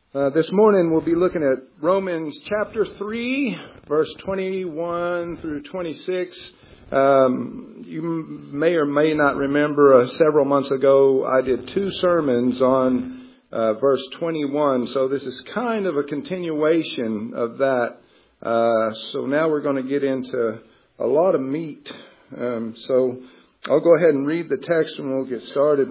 This morning we'll be looking at Romans chapter 3, verse 21 through 26. You may or may not remember several months ago I did 2 sermons on verse 21. So this is kind of a continuation of that. So now we're going to get into a lot of meat. So I'll go ahead and read the text and we'll get started.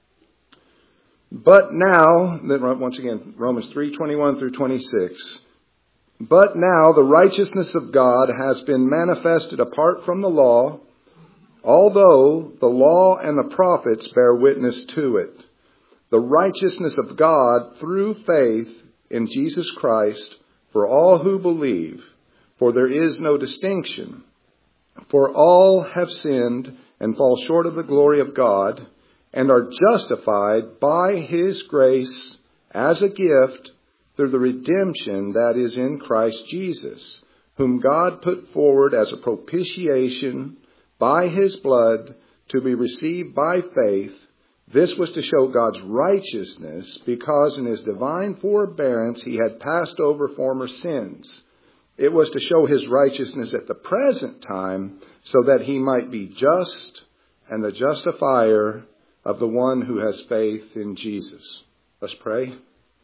But now, once again, Romans 3:21 through 26. But now the righteousness of God has been manifested apart from the law, although the law and the prophets bear witness to it. The righteousness of God through faith in Jesus Christ for all who believe, for there is no distinction. For all have sinned and fall short of the glory of God, and are justified by His grace as a gift through the redemption that is in Christ Jesus, whom God put forward as a propitiation by His blood to be received by faith. This was to show God's righteousness, because in His divine forbearance He had passed over former sins. It was to show His righteousness at the present time, so that He might be just and the justifier of the one who has faith in Jesus. Let's pray.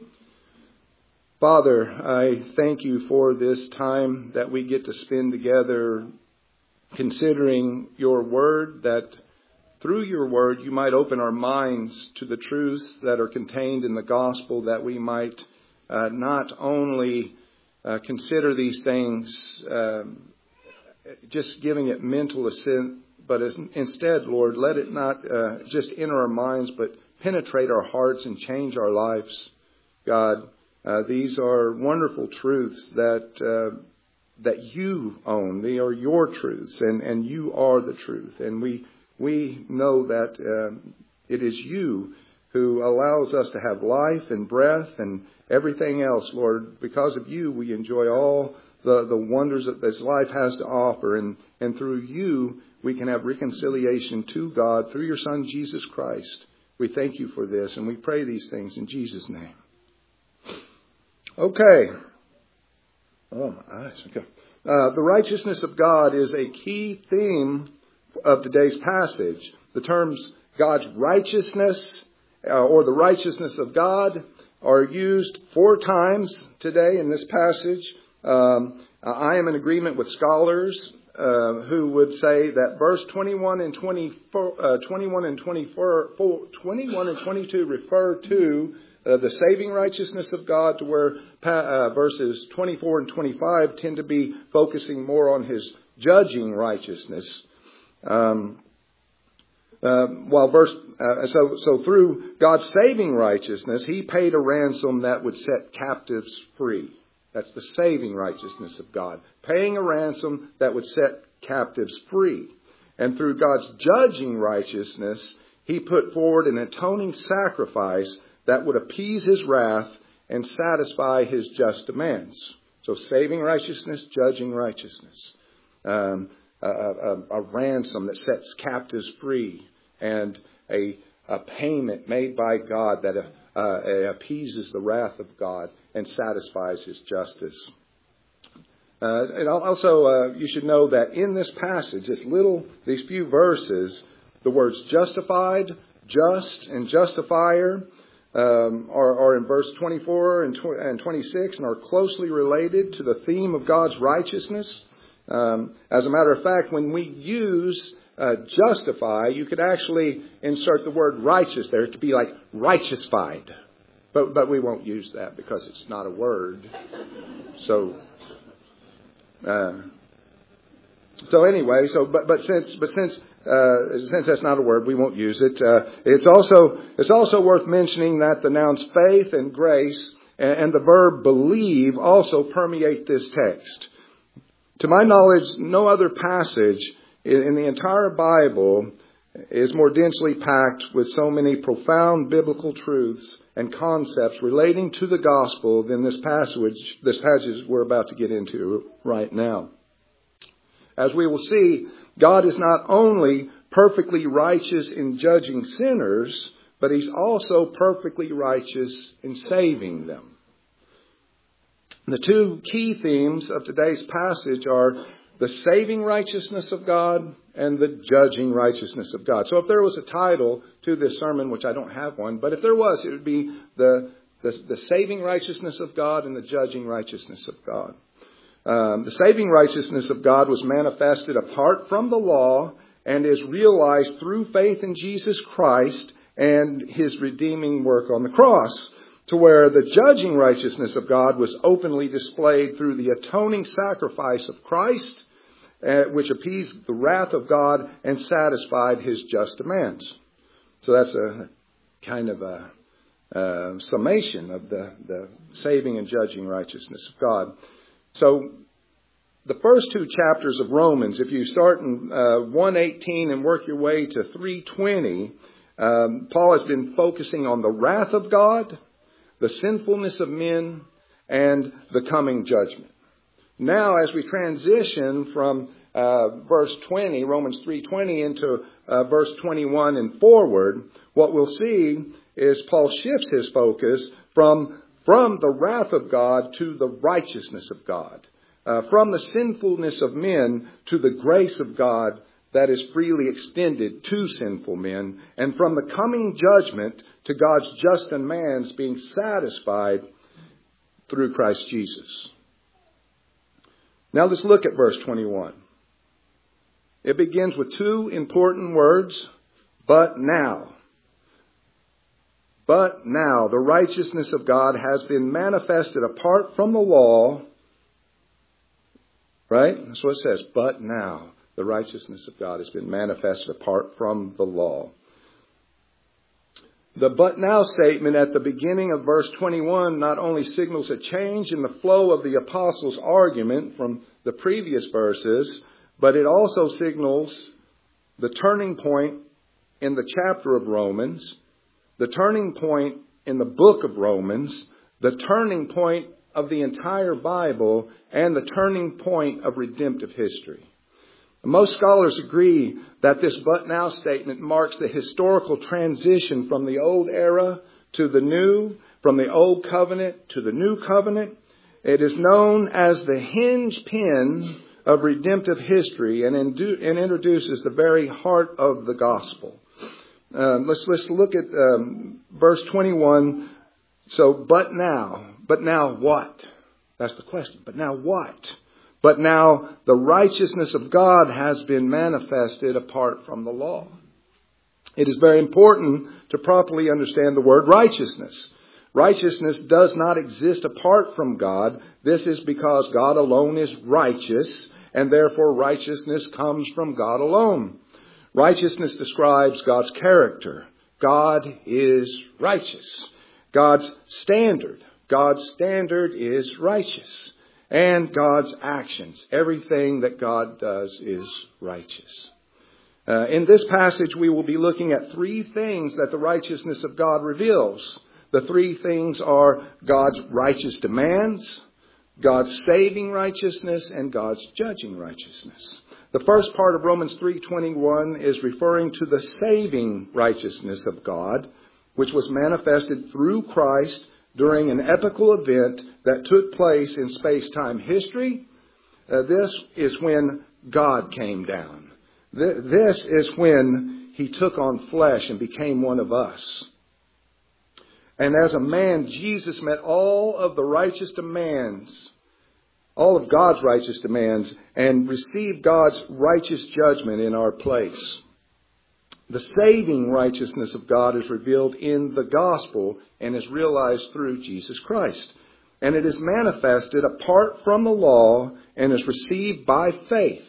Father, I thank You for this time that we get to spend together considering Your word, that through Your word You might open our minds to the truths that are contained in the gospel, that we might not only consider these things just giving it mental assent, but instead, Lord, let it not just enter our minds, but penetrate our hearts and change our lives. God, these are wonderful truths that You own. They are Your truths, and You are the truth. And we know that it is You who allows us to have life and breath and everything else, Lord. Because of You, we enjoy all the wonders that this life has to offer. And through You, we can have reconciliation to God through Your Son, Jesus Christ. We thank You for this, and we pray these things in Jesus' name. Okay. Oh, my eyes. Okay. The righteousness of God is a key theme of today's passage. The terms God's righteousness or the righteousness of God are used 4 times today in this passage. I am in agreement with scholars who would say that verse 21 and 22 refer to the saving righteousness of God, to where verses 24 and 25 tend to be focusing more on His judging righteousness. So through God's saving righteousness, He paid a ransom that would set captives free. That's the saving righteousness of God, paying a ransom that would set captives free. And through God's judging righteousness, He put forward an atoning sacrifice that would appease His wrath and satisfy His just demands. So saving righteousness, judging righteousness. A ransom that sets captives free, and a payment made by God that appeases the wrath of God and satisfies His justice. And also, you should know that in this passage, these few verses, the words justified, just, and justifier are in verse 24 and 26 and are closely related to the theme of God's righteousness. As a matter of fact, when we use justify, you could actually insert the word righteous there. It could be like righteousified. But we won't use that because it's not a word. So anyway, but since that's not a word, we won't use it. It's also worth mentioning that the nouns faith and grace and the verb believe also permeate this text. To my knowledge, no other passage in the entire Bible is more densely packed with so many profound biblical truths and concepts relating to the gospel than this passage we're about to get into right now. As we will see, God is not only perfectly righteous in judging sinners, but He's also perfectly righteous in saving them. The two key themes of today's passage are the saving righteousness of God and the judging righteousness of God. So if there was a title to this sermon, which I don't have one, but if there was, it would be the saving righteousness of God and the judging righteousness of God. The saving righteousness of God was manifested apart from the law and is realized through faith in Jesus Christ and His redeeming work on the cross, to where the judging righteousness of God was openly displayed through the atoning sacrifice of Christ, which appeased the wrath of God and satisfied His just demands. So that's a kind of a summation of the saving and judging righteousness of God. So the first two chapters of Romans, if you start in 1:18 and work your way to 3:20, Paul has been focusing on the wrath of God, the sinfulness of men, and the coming judgment. Now, as we transition from verse 20, Romans 3:20, into verse 21 and forward, what we'll see is Paul shifts his focus from the wrath of God to the righteousness of God, from the sinfulness of men to the grace of God that is freely extended to sinful men, and from the coming judgment to God's just demands being satisfied through Christ Jesus. Now let's look at verse 21. It begins with two important words, but now. But now the righteousness of God has been manifested apart from the law. Right? That's what it says. But now the righteousness of God has been manifested apart from the law. The but now statement at the beginning of verse 21 not only signals a change in the flow of the apostles' argument from the previous verses, but it also signals the turning point in the chapter of Romans, the turning point in the book of Romans, the turning point of the entire Bible, and the turning point of redemptive history. Most scholars agree that this but now statement marks the historical transition from the old era to the new, from the old covenant to the new covenant. It is known as the hinge pin of redemptive history and introduces the very heart of the gospel. Let's look at verse 21. So, but now what? That's the question. But now what? But now the righteousness of God has been manifested apart from the law. It is very important to properly understand the word righteousness. Righteousness does not exist apart from God. This is because God alone is righteous, and therefore righteousness comes from God alone. Righteousness describes God's character. God is righteous. God's standard is righteous. And God's actions. Everything that God does is righteous. In this passage, we will be looking at three things that the righteousness of God reveals. The three things are God's righteous demands, God's saving righteousness, and God's judging righteousness. The first part of Romans 3:21 is referring to the saving righteousness of God, which was manifested through Christ during an epical event that took place in space-time history. This is when God came down. This is when He took on flesh and became one of us. And as a man, Jesus met all of the righteous demands, all of God's righteous demands, and received God's righteous judgment in our place. The saving righteousness of God is revealed in the gospel and is realized through Jesus Christ. And it is manifested apart from the law and is received by faith.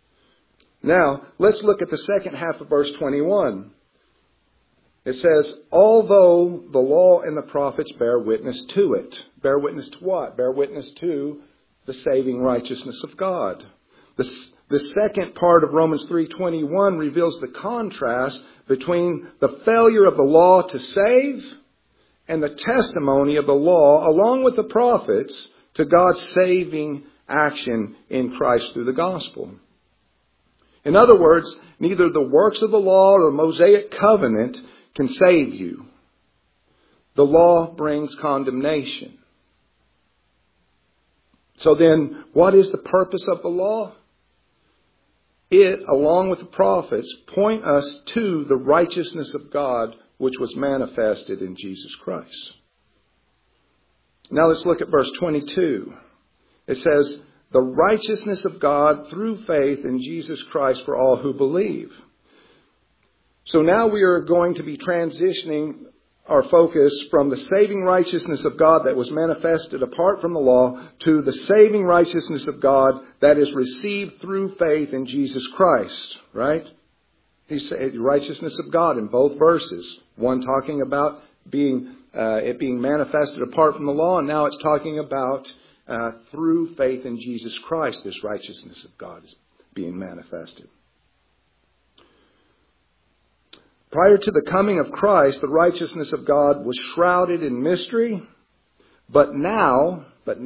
Now, let's look at the second half of verse 21. It says, although the law and the prophets bear witness to it. Bear witness to what? Bear witness to the saving righteousness of God. The second part of Romans 3:21 reveals the contrast between the failure of the law to save and the testimony of the law, along with the prophets, to God's saving action in Christ through the gospel. In other words, neither the works of the law or the Mosaic covenant can save you. The law brings condemnation. So then, what is the purpose of the law? It, along with the prophets, point us to the righteousness of God which was manifested in Jesus Christ. Now let's look at verse 22. It says, the righteousness of God through faith in Jesus Christ for all who believe. So now we are going to be transitioning our focus from the saving righteousness of God that was manifested apart from the law to the saving righteousness of God that is received through faith in Jesus Christ. Right? He said righteousness of God in both verses. One talking about it being manifested apart from the law, and now it's talking about through faith in Jesus Christ, this righteousness of God is being manifested. Prior to the coming of Christ, the righteousness of God was shrouded in mystery. But now,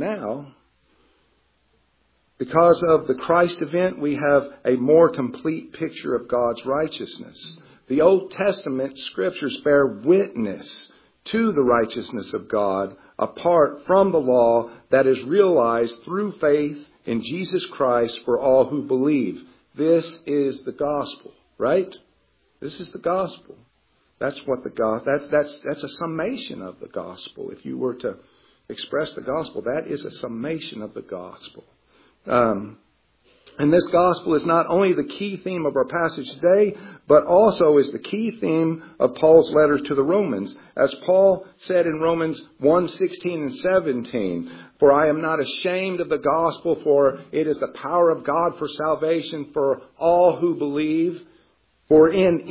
because of the Christ event, we have a more complete picture of God's righteousness. The Old Testament scriptures bear witness to the righteousness of God apart from the law that is realized through faith in Jesus Christ for all who believe. This is the gospel, right? This is the gospel. That's what the gospel. That's a summation of the gospel. If you were to express the gospel, that is a summation of the gospel. And this gospel is not only the key theme of our passage today, but also is the key theme of Paul's letter to the Romans. As Paul said in Romans 1:16 and 17, "For I am not ashamed of the gospel, for it is the power of God for salvation for all who believe. For in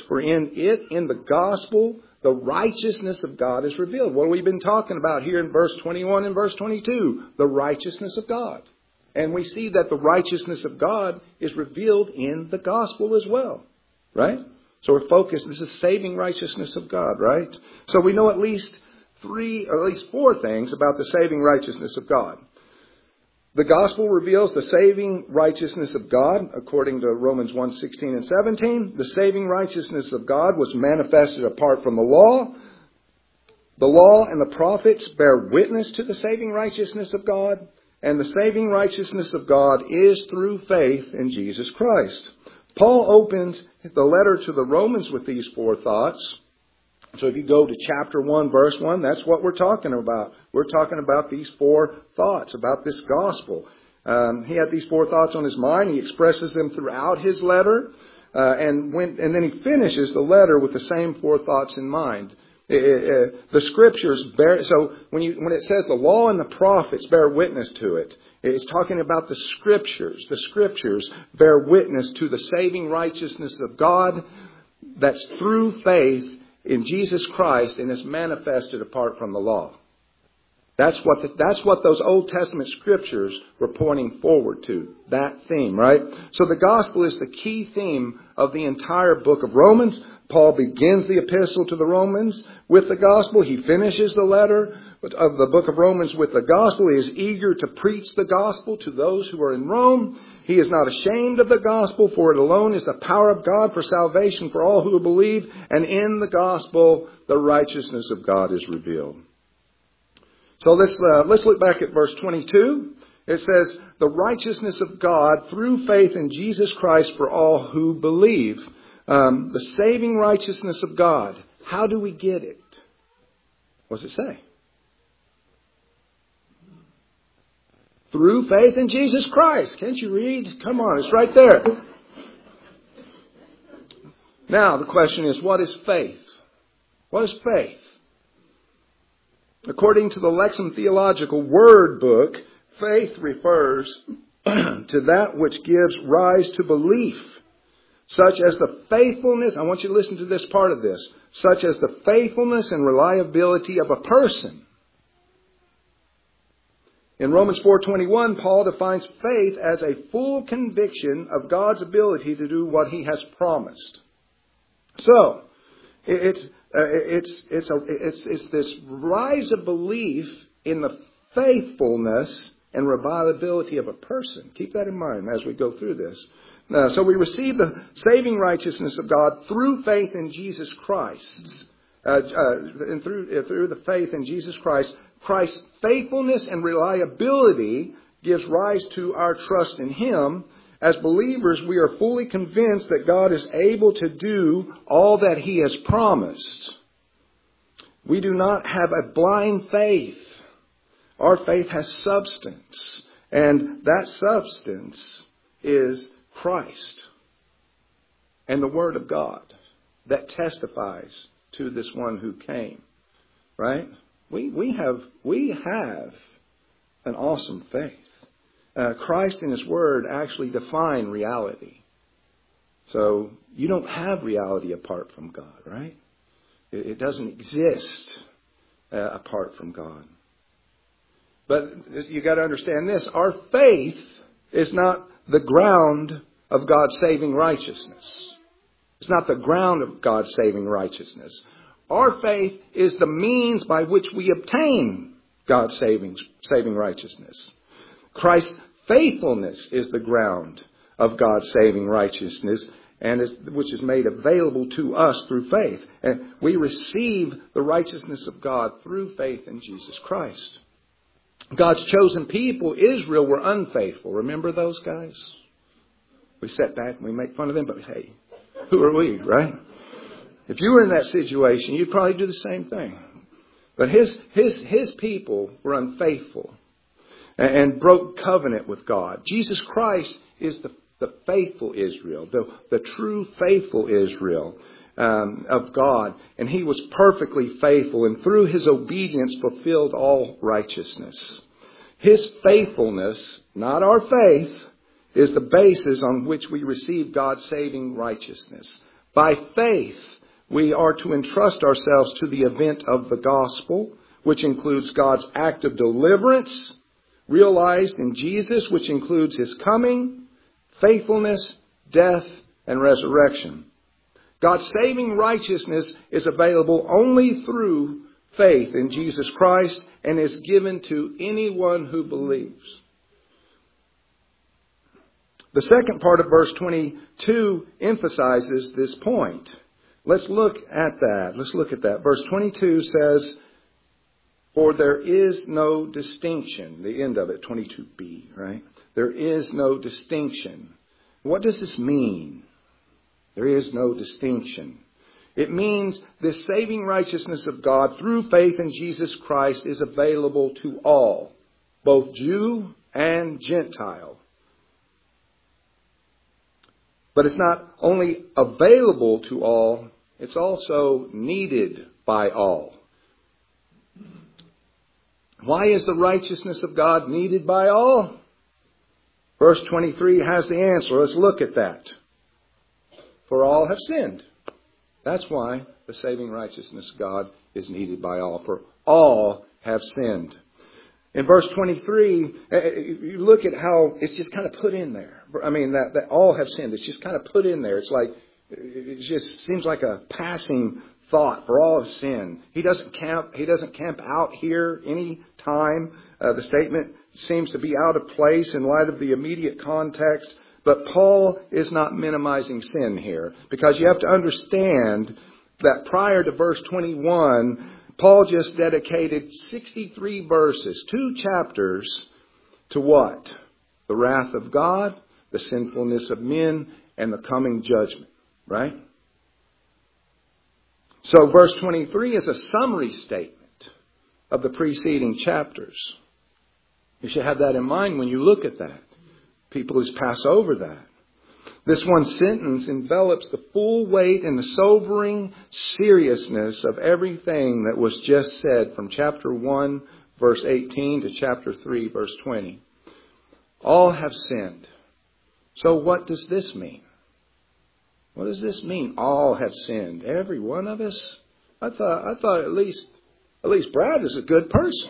the gospel, the righteousness of God is revealed." What have we been talking about here in verse 21 and verse 22? The righteousness of God. And we see that the righteousness of God is revealed in the gospel as well. Right? So we're focused. This is saving righteousness of God, right? So we know at least 3 or at least 4 things about the saving righteousness of God. The gospel reveals the saving righteousness of God, according to Romans 1:16 and 17. The saving righteousness of God was manifested apart from the law. The law and the prophets bear witness to the saving righteousness of God. And the saving righteousness of God is through faith in Jesus Christ. Paul opens the letter to the Romans with these 4 thoughts. So if you go to chapter 1, verse 1, that's what we're talking about. We're talking about these 4 thoughts, about this gospel. He had these 4 thoughts on his mind. He expresses them throughout his letter. And then he finishes the letter with the same 4 thoughts in mind. The scriptures bear, so when it says the law and the prophets bear witness to it, it's talking about the scriptures. The scriptures bear witness to the saving righteousness of God that's through faith in Jesus Christ and is manifested apart from the law. That's what those Old Testament scriptures were pointing forward to, that theme, right? So the gospel is the key theme of the entire book of Romans. Paul begins the epistle to the Romans with the gospel. He finishes the letter of the book of Romans with the gospel. He is eager to preach the gospel to those who are in Rome. He is not ashamed of the gospel, for it alone is the power of God for salvation for all who believe. And in the gospel, the righteousness of God is revealed. So let's look back at verse 22. It says, the righteousness of God through faith in Jesus Christ for all who believe. The saving righteousness of God. How do we get it? What does it say? Through faith in Jesus Christ. Can't you read? Come on, it's right there. Now, the question is, what is faith? What is faith? According to the Lexham Theological Word Book, faith refers to that which gives rise to belief, such as the faithfulness, I want you to listen to this part of this, such as the faithfulness and reliability of a person. In Romans 4:21, Paul defines faith as a full conviction of God's ability to do what He has promised. So, it's this rise of belief in the faithfulness and reliability of a person. Keep that in mind as we go through this. So we receive the saving righteousness of God through faith in Jesus Christ. Through the faith in Jesus Christ, Christ's faithfulness and reliability gives rise to our trust in Him. As believers, we are fully convinced that God is able to do all that He has promised. We do not have a blind faith. Our faith has substance. And that substance is Christ and the Word of God that testifies to this one who came. Right? We have an awesome faith. Christ and His Word actually define reality. So you don't have reality apart from God, right? It doesn't exist apart from God. But you got to understand this. Our faith is not the ground of God's saving righteousness. It's not the ground of God's saving righteousness. Our faith is the means by which we obtain God's saving righteousness. Christ's faithfulness is the ground of God's saving righteousness, which is made available to us through faith. And we receive the righteousness of God through faith in Jesus Christ. God's chosen people, Israel, were unfaithful. Remember those guys? We sit back and we make fun of them, but hey, who are we, right? If you were in that situation, you'd probably do the same thing. But his people were unfaithful and broke covenant with God. Jesus Christ is the faithful Israel, the true faithful Israel of God. And He was perfectly faithful, and through His obedience fulfilled all righteousness. His faithfulness, not our faith, is the basis on which we receive God's saving righteousness. By faith, we are to entrust ourselves to the event of the gospel, which includes God's act of deliverance, realized in Jesus, which includes His coming, faithfulness, death, and resurrection. God's saving righteousness is available only through faith in Jesus Christ and is given to anyone who believes. The second part of verse 22 emphasizes this point. Let's look at that. Verse 22 says, "For there is no distinction." The end of it, 22b, right? There is no distinction. What does this mean? There is no distinction. It means the saving righteousness of God through faith in Jesus Christ is available to all, both Jew and Gentile. But it's not only available to all, it's also needed by all. Why is the righteousness of God needed by all? Verse 23 has the answer. Let's look at that. For all have sinned. That's why the saving righteousness of God is needed by all. For all have sinned. In verse 23, you look at how it's just kind of put in there. I mean, that all have sinned. It's just kind of put in there. It's like, it just seems like a passing thought. For all have sinned. He doesn't camp out here any time. The statement seems to be out of place in light of the immediate context. But Paul is not minimizing sin here, because you have to understand that prior to verse 21, Paul just dedicated 63 verses, 2 chapters, to what? The wrath of God, the sinfulness of men, and the coming judgment. Right? So verse 23 is a summary statement of the preceding chapters. You should have that in mind when you look at that. People just pass over that. This one sentence envelops the full weight and the sobering seriousness of everything that was just said from chapter 1, verse 18 to chapter 3, verse 20. All have sinned. So what does this mean? What does this mean? All have sinned. Every one of us? I thought at least Brad is a good person.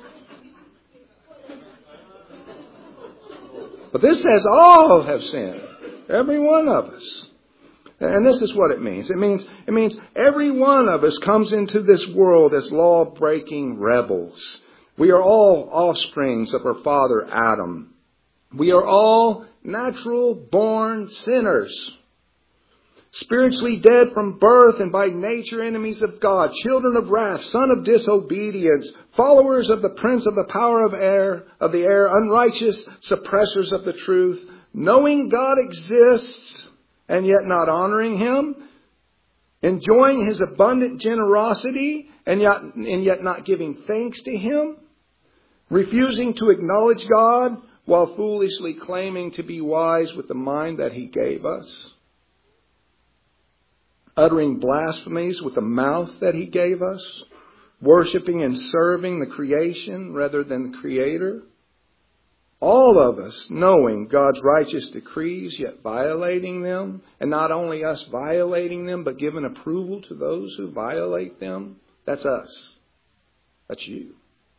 But this says all have sinned. Every one of us. And this is what it means. It means every one of us comes into this world as law-breaking rebels. We are all offsprings of our father Adam. We are all natural-born sinners. spiritually dead from birth and by nature enemies of God, children of wrath, son of disobedience, followers of the prince of the power of the air, unrighteous, suppressors of the truth, knowing God exists and yet not honoring Him, enjoying His abundant generosity and yet not giving thanks to Him, refusing to acknowledge God while foolishly claiming to be wise with the mind that He gave us, uttering blasphemies with the mouth that He gave us, worshiping and serving the creation rather than the Creator. All of us knowing God's righteous decrees, yet violating them. And not only us violating them, but giving approval to those who violate them. That's us. That's you.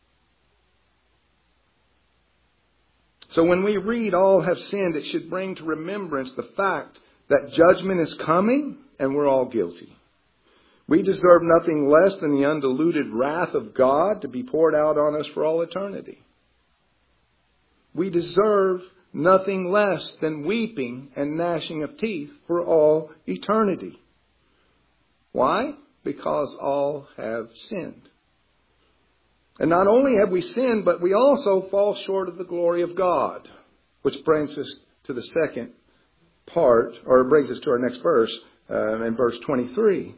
So when we read all have sinned, it should bring to remembrance the fact that judgment is coming and we're all guilty. We deserve nothing less than the undiluted wrath of God to be poured out on us for all eternity. We deserve nothing less than weeping and gnashing of teeth for all eternity. Why? Because all have sinned. And not only have we sinned, but we also fall short of the glory of God. Which brings us to the second part, or brings us to our next verse, in verse 23.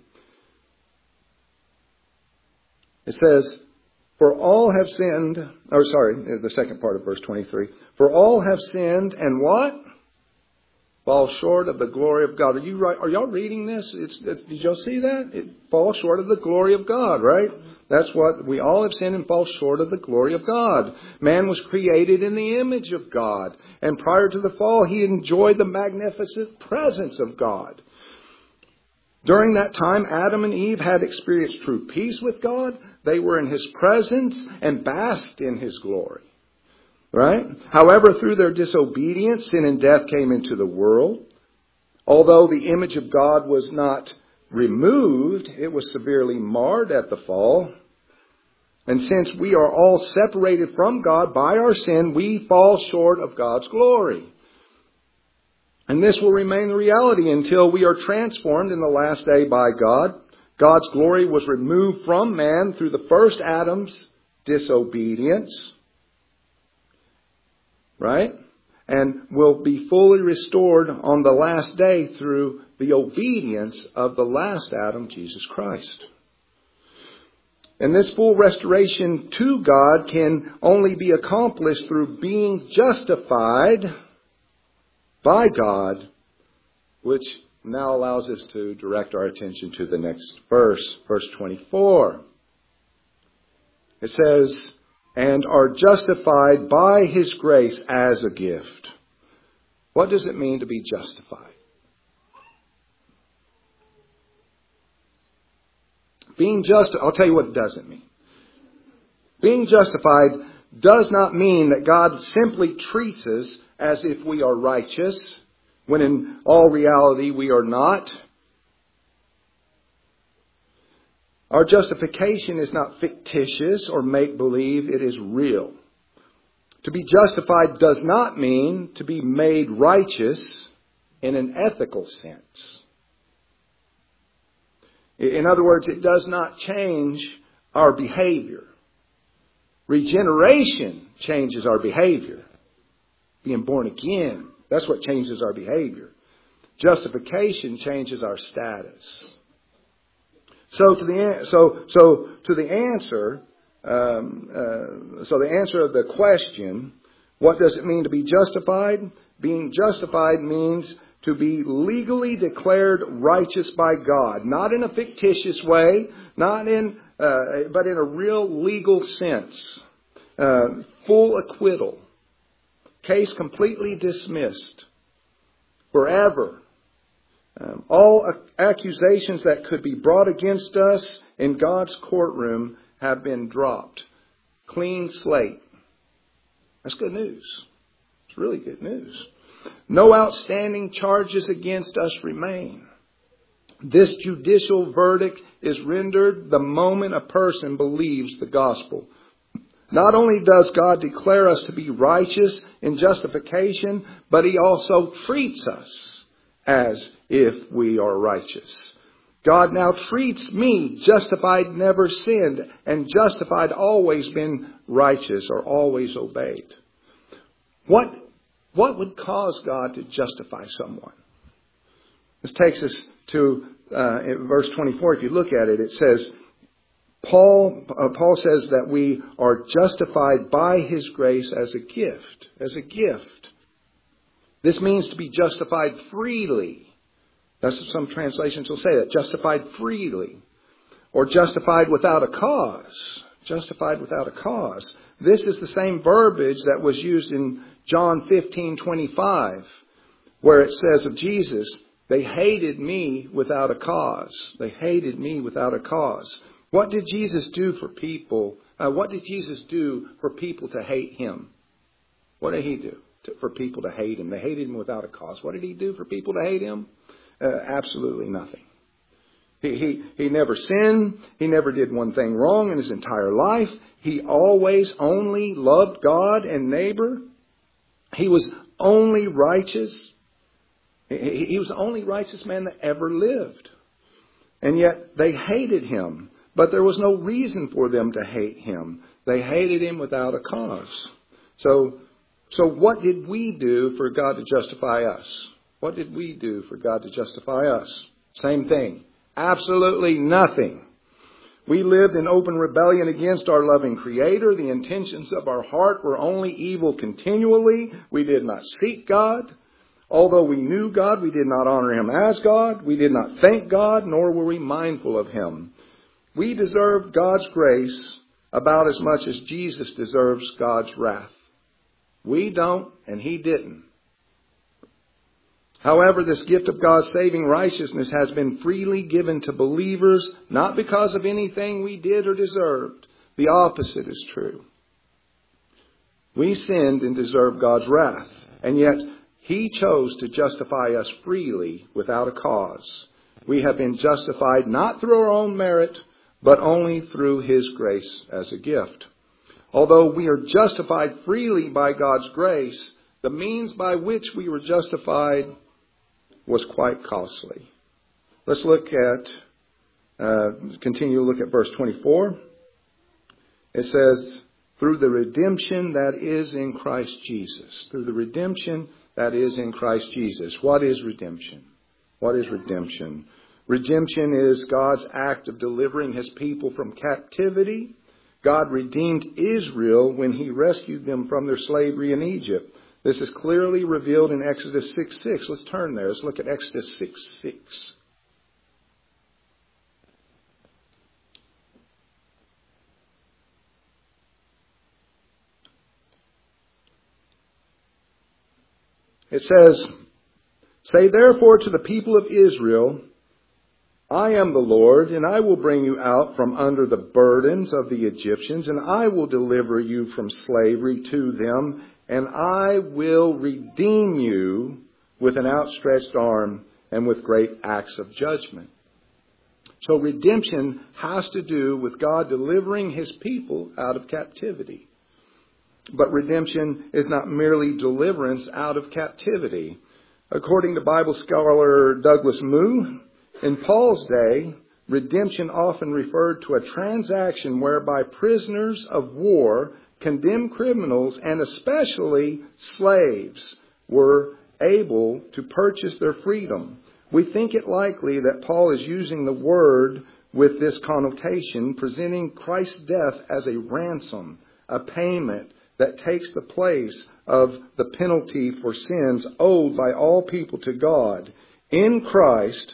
It says, for all have sinned, the second part of verse 23. For all have sinned and what? Fall short of the glory of God. Are y'all reading this? Did y'all see that? It falls short of the glory of God, right? That's what we all have sinned and fall short of the glory of God. Man was created in the image of God. And prior to the fall, he enjoyed the magnificent presence of God. During that time, Adam and Eve had experienced true peace with God. They were in His presence and basked in His glory. Right? However, through their disobedience, sin and death came into the world. Although the image of God was not removed, it was severely marred at the fall. And since we are all separated from God by our sin, we fall short of God's glory. And this will remain the reality until we are transformed in the last day by God. God's glory was removed from man through the first Adam's disobedience. Right? And will be fully restored on the last day through the obedience of the last Adam, Jesus Christ. And this full restoration to God can only be accomplished through being justified by God, which now allows us to direct our attention to the next verse, verse 24. It says, and are justified by His grace as a gift. What does it mean to be justified? I'll tell you what it doesn't mean. Being justified does not mean that God simply treats us as if we are righteous, when in all reality we are not. Our justification is not fictitious or make-believe, it is real. To be justified does not mean to be made righteous in an ethical sense. In other words, it does not change our behavior. Regeneration changes our behavior. Being born again, that's what changes our behavior. Justification changes our status. So the answer of the question, what does it mean to be justified? Being justified means to be legally declared righteous by God, not in a fictitious way, but in a real legal sense. Full acquittal. Case completely dismissed. Forever. All accusations that could be brought against us in God's courtroom have been dropped. Clean slate. That's good news. It's really good news. No outstanding charges against us remain. This judicial verdict is rendered the moment a person believes the gospel. Not only does God declare us to be righteous in justification, but He also treats us as if we are righteous. God now treats me, justified, never sinned, and justified, always been righteous or always obeyed. What would cause God to justify someone? This takes us to verse 24. If you look at it, it says, Paul says that we are justified by His grace as a gift. As a gift. This means to be justified freely. That's what some translations will say, that justified freely. Or justified without a cause. Justified without a cause. This is the same verbiage that was used in John 15:25, where it says of Jesus, they hated me without a cause. They hated me without a cause. What did Jesus do for people? What did Jesus do for people to hate Him? What did He do for people to hate Him? They hated Him without a cause. What did He do for people to hate Him? Absolutely nothing. He never sinned. He never did one thing wrong in His entire life. He always only loved God and neighbor. He was only righteous. He was the only righteous man that ever lived. And yet they hated Him. But there was no reason for them to hate Him. They hated Him without a cause. So what did we do for God to justify us? What did we do for God to justify us? Same thing. Absolutely nothing. We lived in open rebellion against our loving Creator. The intentions of our heart were only evil continually. We did not seek God. Although we knew God, we did not honor Him as God. We did not thank God, nor were we mindful of Him. We deserved God's grace about as much as Jesus deserves God's wrath. We don't, and He didn't. However, this gift of God's saving righteousness has been freely given to believers, not because of anything we did or deserved. The opposite is true. We sinned and deserved God's wrath, and yet He chose to justify us freely without a cause. We have been justified not through our own merit, but only through His grace as a gift. Although we are justified freely by God's grace, the means by which we were justified was quite costly. Let's continue to look at verse 24. It says, through the redemption that is in Christ Jesus. Through the redemption that is in Christ Jesus. What is redemption? What is redemption? Redemption is God's act of delivering His people from captivity. God redeemed Israel when He rescued them from their slavery in Egypt. This is clearly revealed in Exodus 6:6. Let's turn there. Let's look at Exodus 6:6. It says, say therefore to the people of Israel, I am the Lord, and I will bring you out from under the burdens of the Egyptians, and I will deliver you from slavery to them, and I will redeem you with an outstretched arm and with great acts of judgment. So redemption has to do with God delivering His people out of captivity. But redemption is not merely deliverance out of captivity. According to Bible scholar Douglas Moo, in Paul's day, redemption often referred to a transaction whereby prisoners of war, condemned criminals, and especially slaves were able to purchase their freedom. We think it likely that Paul is using the word with this connotation, presenting Christ's death as a ransom, a payment that takes the place of the penalty for sins owed by all people to God. In Christ,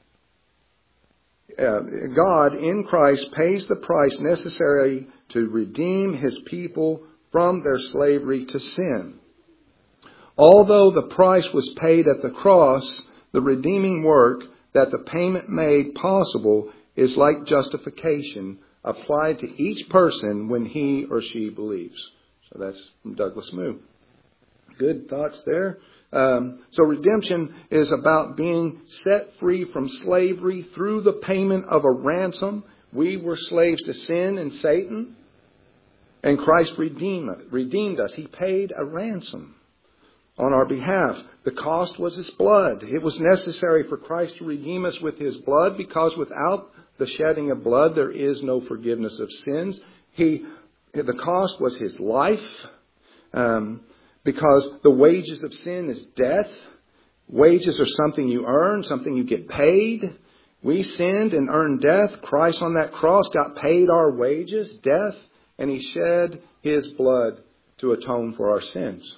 God in Christ pays the price necessary to redeem His people from their slavery to sin. Although the price was paid at the cross, the redeeming work that the payment made possible is like justification applied to each person when he or she believes. So that's from Douglas Moo. Good thoughts there. So redemption is about being set free from slavery through the payment of a ransom. We were slaves to sin and Satan, and Christ redeemed us. He paid a ransom. on our behalf. The cost was His blood. It was necessary for Christ to redeem us with His blood, because without the shedding of blood, there is no forgiveness of sins. The cost was His life, because the wages of sin is death. Wages are something you earn, something you get paid. We sinned and earned death. Christ on that cross got paid our wages, death, and He shed His blood to atone for our sins.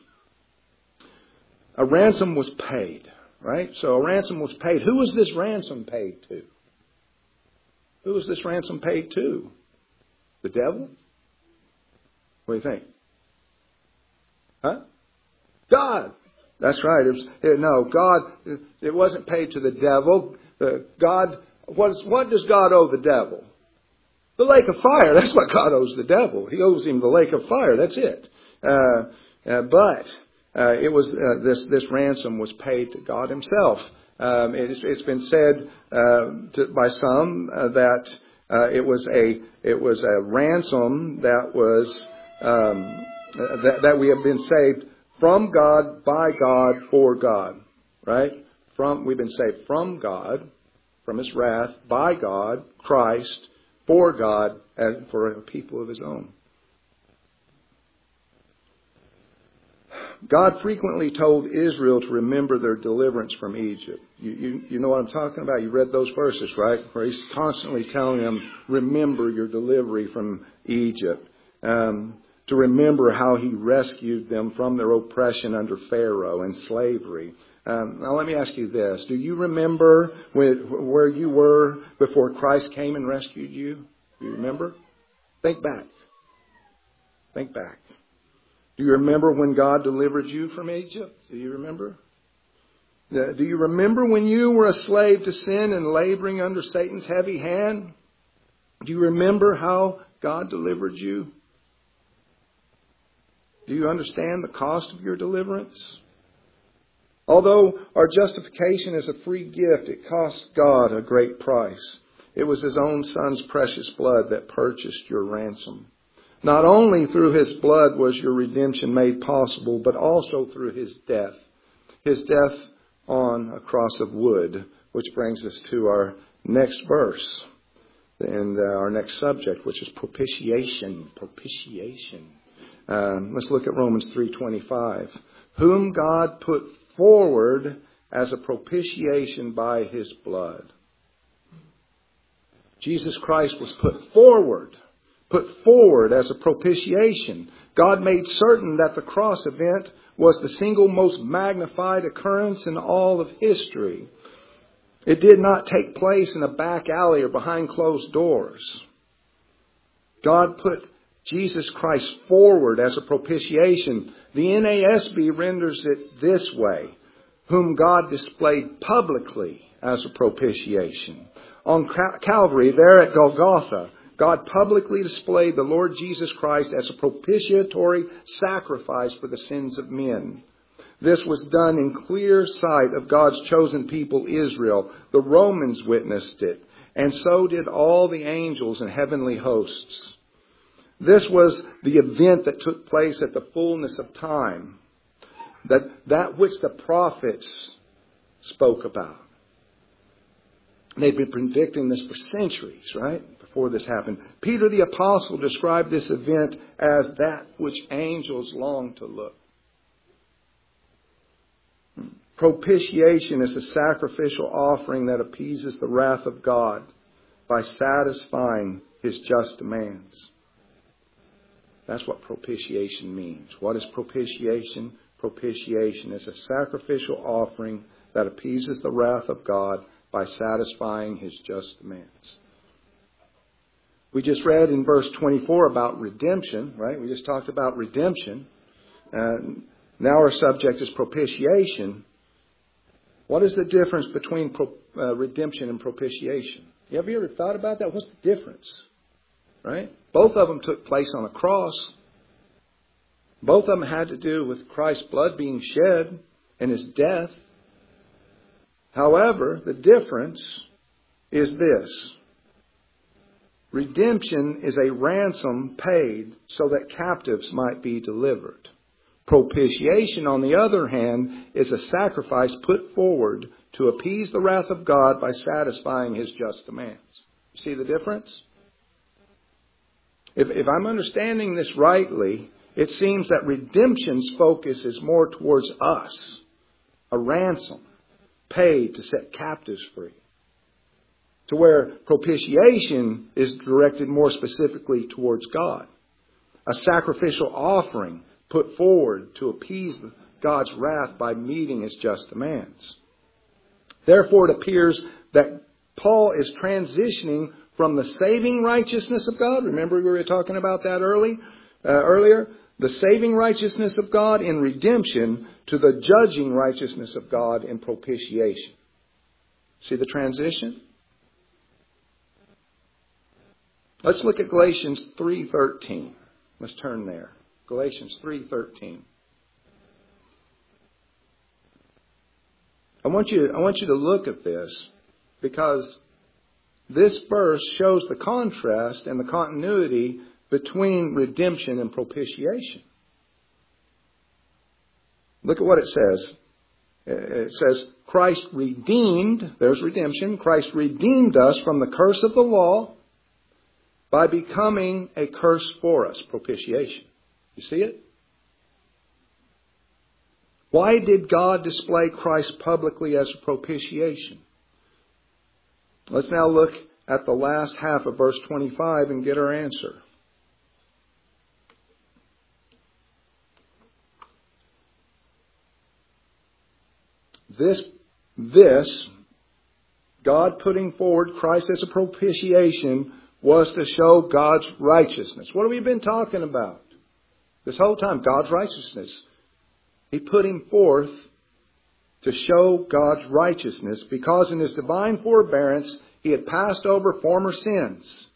A ransom was paid, right? So a ransom was paid. Who was this ransom paid to? Who was this ransom paid to? The devil? What do you think? Huh? God. That's right. God. It wasn't paid to the devil. God. What does God owe the devil? The lake of fire. That's what God owes the devil. He owes him the lake of fire. That's it. But it was this ransom was paid to God Himself. It's been said by some that it was a ransom that was that we have been saved from God, by God, for God. Right? We've been saved from God, from His wrath, by God, Christ, for God, and for a people of His own. God frequently told Israel to remember their deliverance from Egypt. You know what I'm talking about? You read those verses, right? Where He's constantly telling them, remember your delivery from Egypt. To remember how He rescued them from their oppression under Pharaoh and slavery. Now let me ask you this. Do you remember where you were before Christ came and rescued you? Do you remember? Think back. Think back. Do you remember when God delivered you from Egypt? Do you remember? Do you remember when you were a slave to sin and laboring under Satan's heavy hand? Do you remember how God delivered you? Do you understand the cost of your deliverance? Although our justification is a free gift, it cost God a great price. It was His own Son's precious blood that purchased your ransom. Not only through His blood was your redemption made possible, but also through His death. His death on a cross of wood, which brings us to our next verse and our next subject, which is propitiation. Propitiation. Let's look at Romans 3:25. Whom God put forward as a propitiation by His blood. Jesus Christ was put forward as a propitiation. God made certain that the cross event was the single most magnified occurrence in all of history. It did not take place in a back alley or behind closed doors. God put Jesus Christ forward as a propitiation. The NASB renders it this way. Whom God displayed publicly as a propitiation. On Calvary, there at Golgotha, God publicly displayed the Lord Jesus Christ as a propitiatory sacrifice for the sins of men. This was done in clear sight of God's chosen people, Israel. The Romans witnessed it, and so did all the angels and heavenly hosts. This was the event that took place at the fullness of time. That which the prophets spoke about. They'd been predicting this for centuries, right? Before this happened. Peter the Apostle described this event as that which angels long to look. Propitiation is a sacrificial offering that appeases the wrath of God by satisfying His just demands. That's what propitiation means. What is propitiation? Propitiation is a sacrificial offering that appeases the wrath of God by satisfying His just demands. We just read in verse 24 about redemption, right? We just talked about redemption. Now our subject is propitiation. What is the difference between redemption and propitiation? Have you ever thought about that? What's the difference? Right? Both of them took place on a cross. Both of them had to do with Christ's blood being shed and His death. However, the difference is this. Redemption is a ransom paid so that captives might be delivered. Propitiation, on the other hand, is a sacrifice put forward to appease the wrath of God by satisfying His just demands. You see the difference? If I'm understanding this rightly, it seems that redemption's focus is more towards us. A ransom paid to set captives free. To where propitiation is directed more specifically towards God. A sacrificial offering put forward to appease God's wrath by meeting His just demands. Therefore, it appears that Paul is transitioning from the saving righteousness of God. Remember we were talking about that earlier? The saving righteousness of God in redemption to the judging righteousness of God in propitiation. See the transition? Let's look at Galatians 3:13. Let's turn there. Galatians 3:13. I want you to look at this because this verse shows the contrast and the continuity between redemption and propitiation. Look at what it says. It says, Christ redeemed, there's redemption, Christ redeemed us from the curse of the law by becoming a curse for us, propitiation. You see it? Why did God display Christ publicly as a propitiation? Let's now look at the last half of verse 25 and get our answer. This, God putting forward Christ as a propitiation, was to show God's righteousness. What have we been talking about this whole time? God's righteousness. He put Him forth to show God's righteousness because in His divine forbearance He had passed over former sins.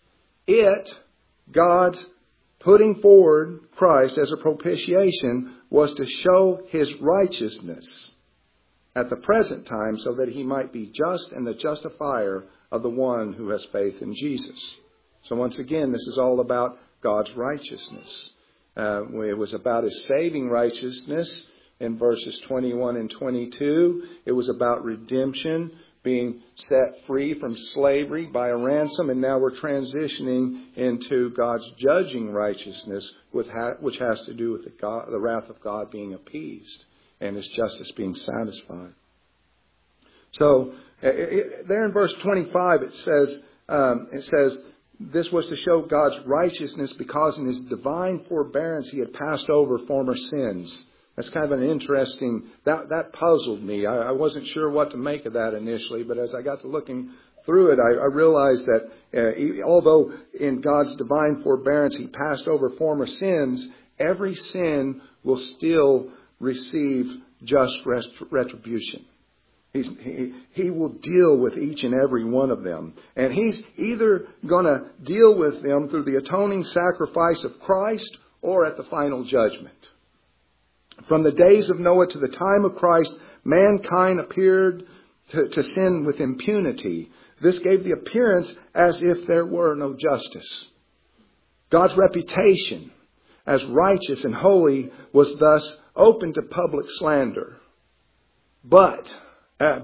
God's putting forward Christ as a propitiation was to show His righteousness at the present time so that He might be just and the justifier of the one who has faith in Jesus. So once again, this is all about God's righteousness. It was about His saving righteousness in verses 21 and 22. It was about redemption, being set free from slavery by a ransom. And now we're transitioning into God's judging righteousness, which has to do with the wrath of God being appeased and His justice being satisfied. So there in verse 25 it says, this was to show God's righteousness because in His divine forbearance He had passed over former sins. That's kind of an interesting, that puzzled me. I wasn't sure what to make of that initially, but as I got to looking through it, I realized that although in God's divine forbearance He passed over former sins, every sin will still receive just retribution. He will deal with each and every one of them. And He's either going to deal with them through the atoning sacrifice of Christ or at the final judgment. From the days of Noah to the time of Christ, mankind appeared to sin with impunity. This gave the appearance as if there were no justice. God's reputation as righteous and holy was thus open to public slander. But at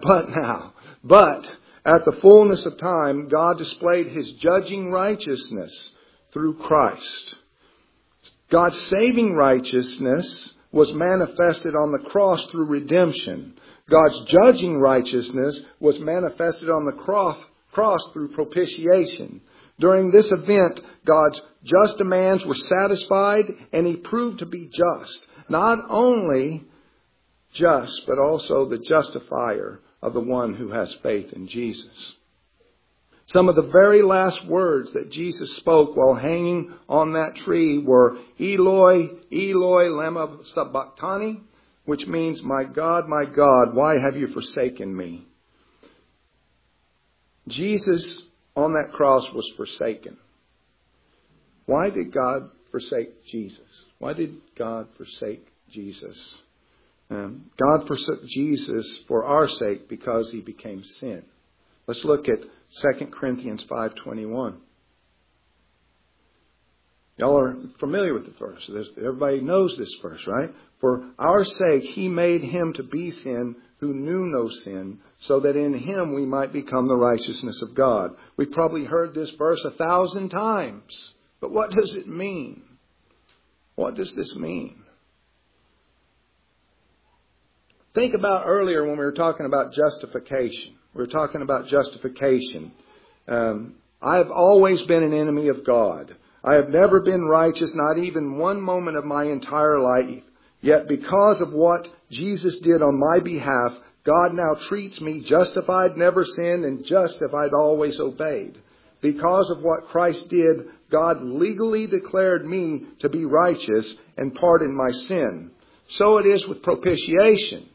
the fullness of time, God displayed His judging righteousness through Christ. God's saving righteousness was manifested on the cross through redemption. God's judging righteousness was manifested on the cross through propitiation. During this event, God's just demands were satisfied and He proved to be just. Not only just, but also the justifier of the one who has faith in Jesus. Some of the very last words that Jesus spoke while hanging on that tree were, Eloi, Eloi, lema sabachthani, which means, my God, why have you forsaken me? Jesus on that cross was forsaken. Why did God forsake Jesus? Why did God forsake Jesus? God forsook Jesus for our sake because He became sin. Let's look at 2 Corinthians 5:21. Y'all are familiar with the verse. Everybody knows this verse, right? For our sake He made Him to be sin who knew no sin, so that in Him we might become the righteousness of God. We've probably heard this verse 1,000 times. But what does it mean? What does this mean? Think about earlier when we were talking about justification. We were talking about justification. I've always been an enemy of God. I have never been righteous, not even one moment of my entire life. Yet because of what Jesus did on my behalf, God now treats me just if I'd never sinned and just if I'd always obeyed. Because of what Christ did, God legally declared me to be righteous and pardoned my sin. So it is with propitiation.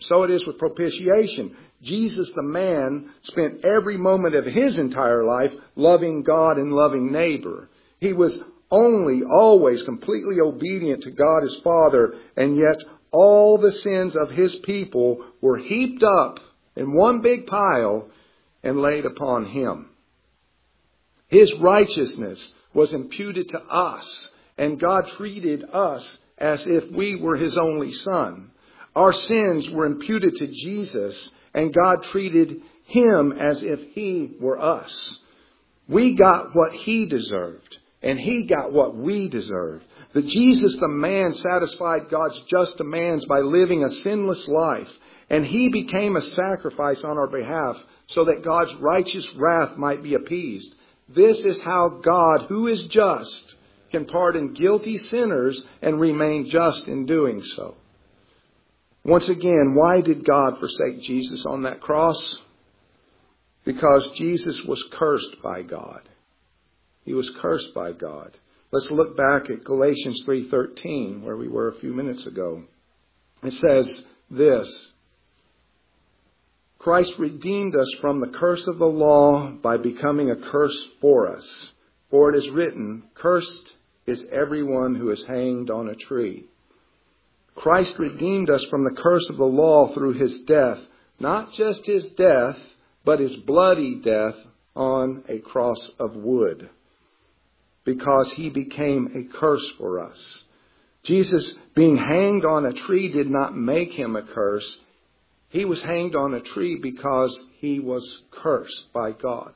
Jesus, the man, spent every moment of His entire life loving God and loving neighbor. He was always completely obedient to God His Father, and yet all the sins of His people were heaped up in one big pile and laid upon Him. His righteousness was imputed to us, and God treated us as if we were His only Son. Our sins were imputed to Jesus, and God treated Him as if He were us. We got what He deserved, and He got what we deserved. The Jesus, the man, satisfied God's just demands by living a sinless life, and He became a sacrifice on our behalf so that God's righteous wrath might be appeased. This is how God, who is just, can pardon guilty sinners and remain just in doing so. Once again, why did God forsake Jesus on that cross? Because Jesus was cursed by God. He was cursed by God. Let's look back at Galatians 3:13, where we were a few minutes ago. It says this: Christ redeemed us from the curse of the law by becoming a curse for us. For it is written, cursed is everyone who is hanged on a tree. Christ redeemed us from the curse of the law through His death. Not just His death, but His bloody death on a cross of wood. Because He became a curse for us. Jesus being hanged on a tree did not make Him a curse. He was hanged on a tree because He was cursed by God.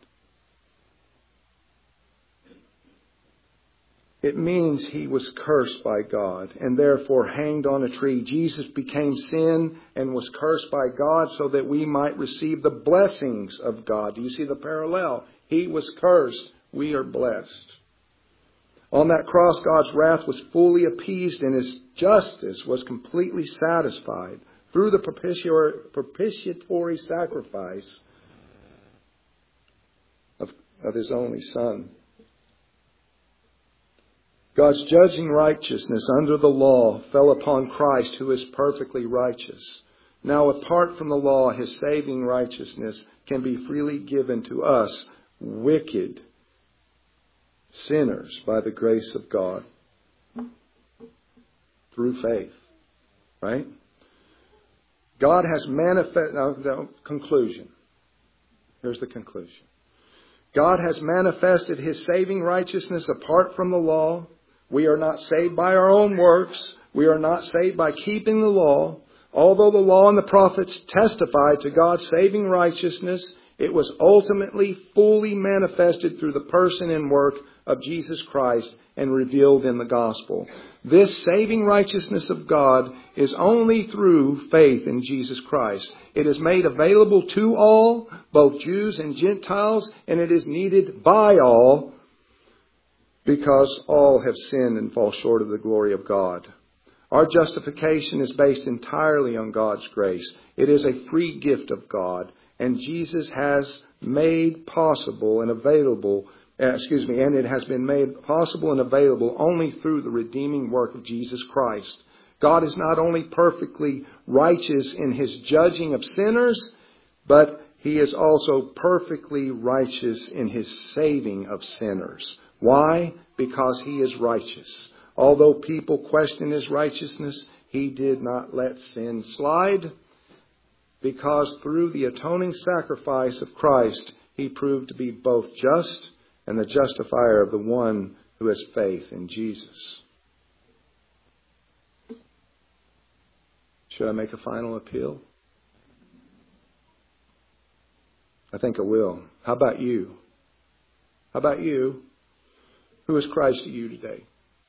It means He was cursed by God and therefore hanged on a tree. Jesus became sin and was cursed by God so that we might receive the blessings of God. Do you see the parallel? He was cursed. We are blessed. On that cross, God's wrath was fully appeased and His justice was completely satisfied through the propitiatory sacrifice of His only Son. God's judging righteousness under the law fell upon Christ, who is perfectly righteous. Now, apart from the law, His saving righteousness can be freely given to us, wicked sinners, by the grace of God through faith. Right? God has manifested... Now, conclusion. Here's the conclusion. God has manifested His saving righteousness apart from the law. We are not saved by our own works. We are not saved by keeping the law. Although the law and the prophets testified to God's saving righteousness, it was ultimately fully manifested through the person and work of Jesus Christ and revealed in the gospel. This saving righteousness of God is only through faith in Jesus Christ. It is made available to all, both Jews and Gentiles, and it is needed by all because all have sinned and fall short of the glory of God. Our justification is based entirely on God's grace. It is a free gift of God, and Jesus has made possible and available and it has been made possible and available only through the redeeming work of Jesus Christ. God is not only perfectly righteous in His judging of sinners, but He is also perfectly righteous in His saving of sinners. Why? Because He is righteous. Although people question His righteousness, He did not let sin slide, because through the atoning sacrifice of Christ, He proved to be both just and the justifier of the one who has faith in Jesus. Should I make a final appeal? I think I will. How about you? How about you? Who is Christ to you today?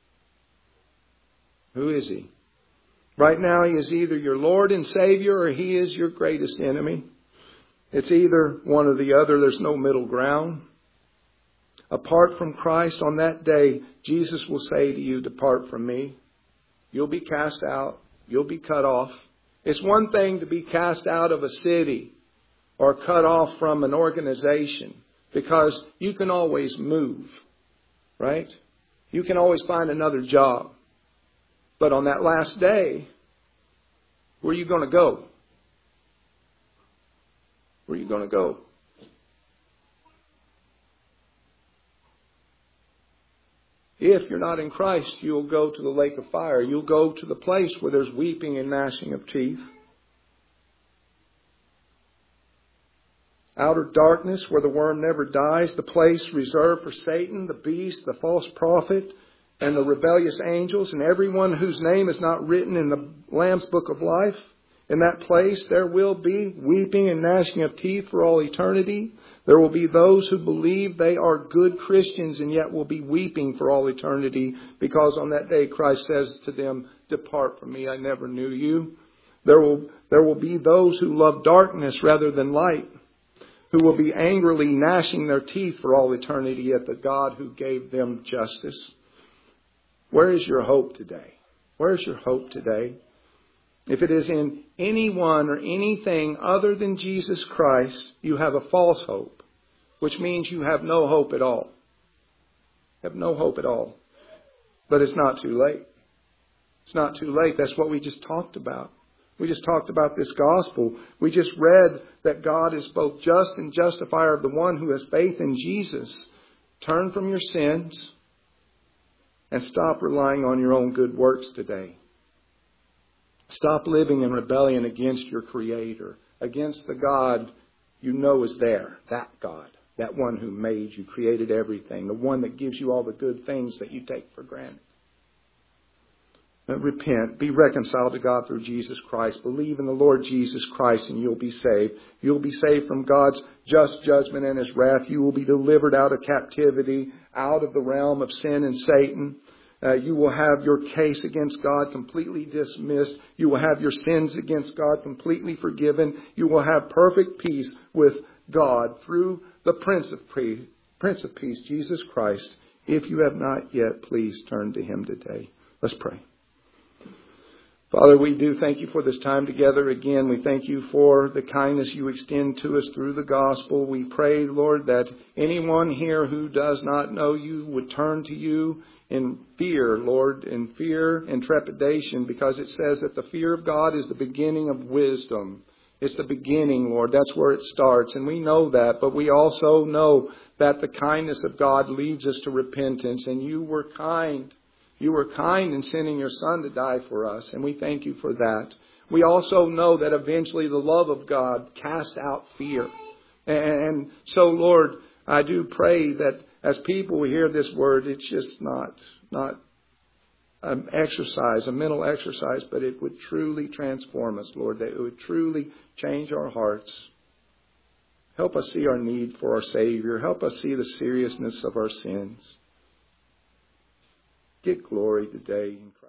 Who is He? Right now, He is either your Lord and Savior or He is your greatest enemy. It's either one or the other. There's no middle ground. Apart from Christ, on that day, Jesus will say to you, "Depart from me." You'll be cast out. You'll be cut off. It's one thing to be cast out of a city or cut off from an organization, because you can always move, right? You can always find another job. But on that last day, where are you going to go? Where are you going to go? If you're not in Christ, you'll go to the lake of fire. You'll go to the place where there's weeping and gnashing of teeth. Outer darkness, where the worm never dies, the place reserved for Satan, the beast, the false prophet, and the rebellious angels, and everyone whose name is not written in the Lamb's book of life. In that place there will be weeping and gnashing of teeth for all eternity. There will be those who believe they are good Christians and yet will be weeping for all eternity, because on that day Christ says to them, "Depart from me, I never knew you." There will be those who love darkness rather than light, who will be angrily gnashing their teeth for all eternity at the God who gave them justice. Where is your hope today? Where is your hope today? If it is in anyone or anything other than Jesus Christ, you have a false hope, which means you have no hope at all. You have no hope at all. But it's not too late. It's not too late. That's what we just talked about. We just talked about this gospel. We just read that God is both just and justifier of the one who has faith in Jesus. Turn from your sins and stop relying on your own good works today. Stop living in rebellion against your Creator, against the God you know is there. That God, that one who made you, created everything, the one that gives you all the good things that you take for granted. Repent, be reconciled to God through Jesus Christ. Believe in the Lord Jesus Christ and you'll be saved. You'll be saved from God's just judgment and His wrath. You will be delivered out of captivity, out of the realm of sin and Satan. You will have your case against God completely dismissed. You will have your sins against God completely forgiven. You will have perfect peace with God through the Prince of Peace, Jesus Christ. If you have not yet, please turn to Him today. Let's pray. Father, we do thank You for this time together again. We thank You for the kindness You extend to us through the gospel. We pray, Lord, that anyone here who does not know You would turn to You in fear, Lord, in fear and trepidation, because it says that the fear of God is the beginning of wisdom. It's the beginning, Lord. That's where it starts. And we know that, but we also know that the kindness of God leads us to repentance. And You were kind. You were kind in sending Your Son to die for us, and we thank You for that. We also know that eventually the love of God casts out fear. And so, Lord, I do pray that as people hear this word, it's just not an exercise, a mental exercise, but it would truly transform us, Lord, that it would truly change our hearts. Help us see our need for our Savior. Help us see the seriousness of our sins. Get glory today in Christ.